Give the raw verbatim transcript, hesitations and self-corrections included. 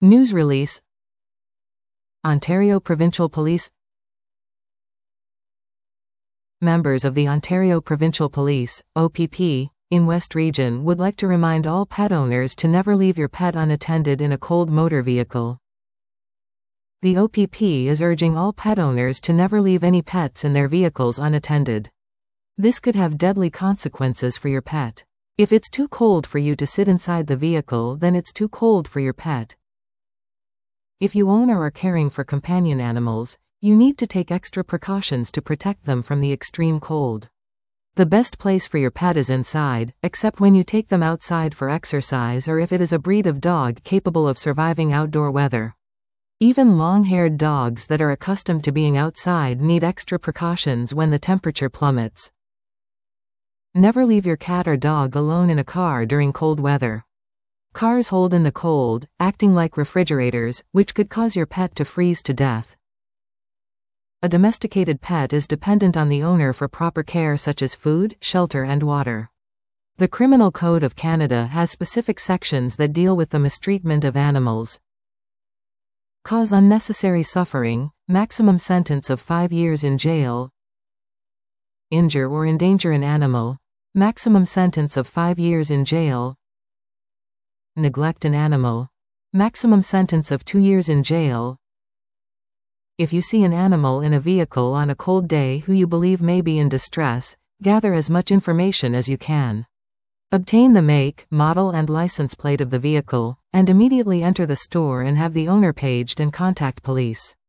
News release. Ontario Provincial Police. Members of the Ontario Provincial Police, O P P, in West Region would like to remind all pet owners to never leave your pet unattended in a cold motor vehicle. The O P P is urging all pet owners to never leave any pets in their vehicles unattended. This could have deadly consequences for your pet. If it's too cold for you to sit inside the vehicle, then it's too cold for your pet. If you own or are caring for companion animals, you need to take extra precautions to protect them from the extreme cold. The best place for your pet is inside, except when you take them outside for exercise or if it is a breed of dog capable of surviving outdoor weather. Even long-haired dogs that are accustomed to being outside need extra precautions when the temperature plummets. Never leave your cat or dog alone in a car during cold weather. Cars hold in the cold, acting like refrigerators, which could cause your pet to freeze to death. A domesticated pet is dependent on the owner for proper care such as food, shelter and water. The Criminal Code of Canada has specific sections that deal with the mistreatment of animals. Cause unnecessary suffering, maximum sentence of five years in jail. Injure or endanger an animal, maximum sentence of five years in jail. Neglect an animal, maximum sentence of two years in jail. If you see an animal in a vehicle on a cold day who you believe may be in distress, gather as much information as you can. Obtain the make, model and license plate of the vehicle, and immediately enter the store and have the owner paged and contact police.